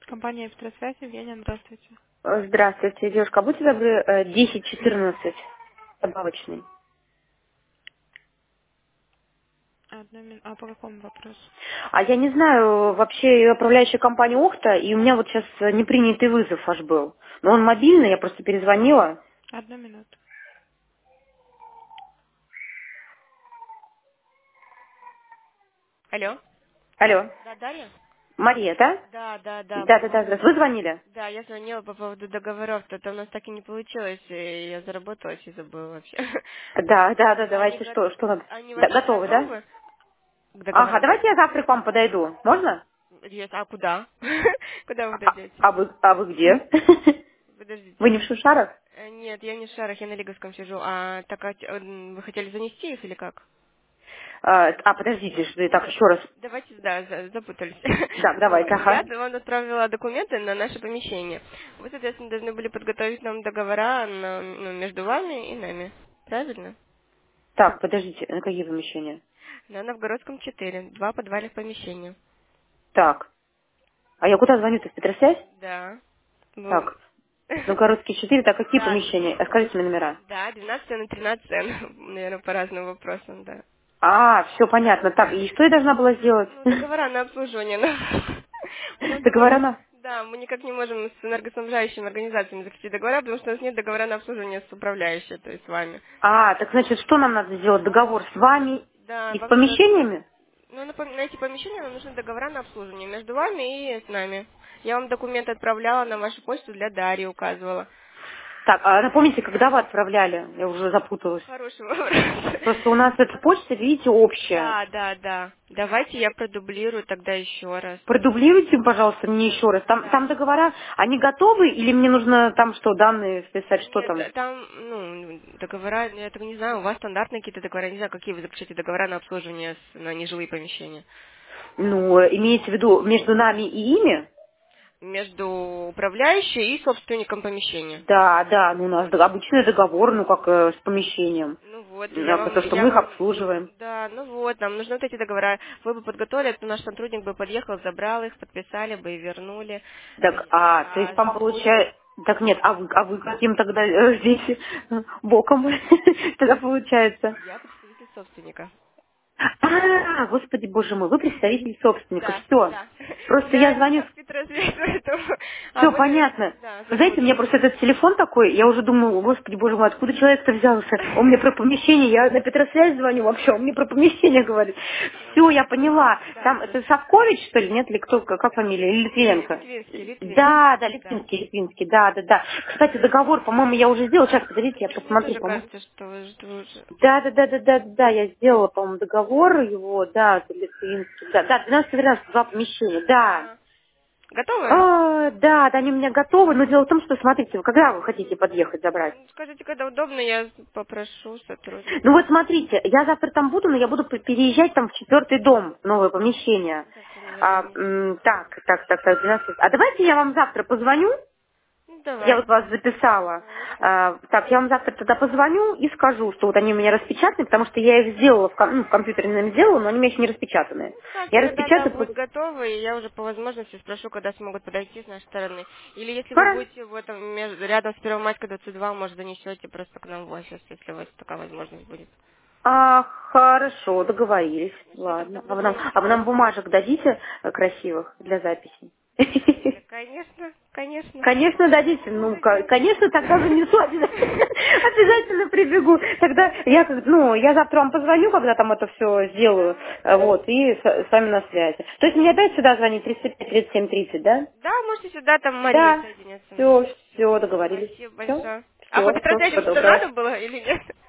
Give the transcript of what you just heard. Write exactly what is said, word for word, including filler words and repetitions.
Компания «Электросвязь», Евгения, здравствуйте. Э, Здравствуйте, девушка. А будьте добры, э, десять четырнадцать добавочный. Одну мин- А по какому вопросу? А я не знаю, вообще я управляющая компания Охта, и у меня вот сейчас э, непринятый вызов аж был. Но он мобильный, я просто перезвонила. Одну минуту. Алло. Алло, Да, Дарья? Мария, да? Да, да, да, по Да-да-да, поводу... здравствуйте. Вы звонили? Да, я звонила по поводу договоров, то у нас так и не получилось, и я заработалась и забыла вообще. Да, да, да, Они, давайте, го- что, что надо? они Да, ваши готовы, да? готовы к Ага, договорам? давайте я завтра к вам подойду. Можно? Есть. А куда? Куда вы А, дойдете? а вы, а вы где? Вы Подождите. не в Шушарах? Э, Нет, я не в Шарах, я на Лиговском сижу. А так а, т- м, вы хотели занести их или как? А, а, подождите, что так, Да- еще раз. Давайте, да, за- запутались. Так, Вот. давайте, Я ага. вам отправила документы на наше помещение. Вы, соответственно, должны были подготовить нам договора на- ну, между вами и нами. Правильно? Так, подождите, на какие помещения? На Новгородском четыре. Два подвальных помещения. Так, а я куда звоню-то, в Петросвязь? Да. Ну, Так, Новгородские четыре, так какие да, помещения? А скажите мне номера. да, двенадцать на тринадцать, наверное, по разным вопросам, да. А, все понятно. Так, и что я должна была сделать? Ну, договора на обслуживание. Ну, потому что Договора мы, на... да, мы никак не можем с энергоснабжающими организациями заключить договора, потому что у нас нет договора на обслуживание с управляющей, то есть с вами. А, так значит, что нам надо сделать? Договор с вами Да, и с вам нужно, помещениями? ну, на, пом- на эти помещения нам нужны договора на обслуживание между вами и с нами. Я вам документы отправляла на вашу почту для Дарьи, указывала. Так, а напомните, когда вы отправляли? Я уже запуталась. Хороший вопрос. Просто у нас эта почта, видите, общая. Да, да, да. Давайте я продублирую тогда еще раз. Продублируйте, пожалуйста, мне еще раз. Там, там Да. договора, они готовы или мне нужно там что, данные вписать, что Нет, там? э, там, ну, договора, я так не знаю, у вас стандартные какие-то договора, не знаю, какие вы заключаете договора на обслуживание с- на нежилые помещения. Ну, имеете в виду между нами и ими? Между управляющей и собственником помещения. Да, да, ну у нас д- обычный договор, ну как э, с помещением. Ну вот, и я А, вам, потому что я мы их вам, обслуживаем. да, ну вот, нам нужны вот эти договора. Вы бы подготовили, то наш сотрудник бы подъехал, забрал их, подписали бы и вернули. А, Так, а, то есть а там получается... Так нет, а вы, а вы каким тогда э, здесь э, боком тогда получается? я представитель собственника. А, господи, боже мой, вы представитель собственника, Да, все. да. Просто Я я из звоню. Петросвета, поэтому... А Все вы, понятно. да, Вы знаете, у меня запутались. просто этот телефон такой, я уже думаю, господи, боже мой, откуда человек-то взялся? Он мне про помещение, я на Петросвязь звоню вообще, он мне про помещение говорит. Все, я поняла. Да, Там, да. это Савкович, что ли, нет? Или кто, как фамилия? Или Литви- Литвиненко? Литвинский, Литвинский. Да, да, Да. Литвинский, Литвинский, да, да, да. Кстати, договор, по-моему, я уже сделала. Сейчас, подождите, я Мне посмотрю, тоже по-моему. кажется, что вы, что вы уже... Да, да, да, да, да, да, я сделала, по-моему, договор его, да, с Литвинским. Да, да, двенадцать тринадцать, два помещения, да. Ага. Готовы? А, да, да, они у меня готовы, но дело в том, что, смотрите, когда вы хотите подъехать забрать? Ну, скажите, когда удобно, я попрошу Ну сотрудника. вот смотрите, я завтра там буду, но я буду п- переезжать там в четвертый дом, в новое помещение. Так, я, наверное, А, не... м, так, так, так, так, двенадцать. А давайте я вам завтра позвоню, Ну, я вот вас давайте. записала. Хорошо. А, так, я вам завтра тогда позвоню и скажу, что вот они у меня распечатаны, потому что я их сделала, в, ком- ну, в компьютере наверное, сделала, но они у меня еще не распечатаны. Ну, ставьте Я тогда, да, распечатаю будет после... готово, и я уже по возможности спрошу, когда смогут подойти с нашей стороны. Или если вы Хорошо. будете в этом, между- рядом с Первомайской двадцать два, может, занесете просто к нам в офис, если у вас такая возможность будет. А, хорошо, договорились. Все, тогда Ладно. А вы буду нам, ждать а вы нам звонка. бумажек дадите э, красивых для записи? Э, Конечно, конечно. Конечно, дадите. Обязательно Ну, это ка- сделаем. конечно, тогда занесу обязательно. Обязательно прибегу. Тогда я, как- ну, я завтра вам позвоню, когда там это все сделаю, Да, э, хорошо. вот, и с, с вами на связи. То есть мне опять сюда звонить тридцать пять тридцать семь тридцать, да? Да, можете сюда, там Мария Да. соединяться. Все, Все. все, договорились. Спасибо Все, большое. А по все, все, Петросвязи всего что доброго. надо было или нет?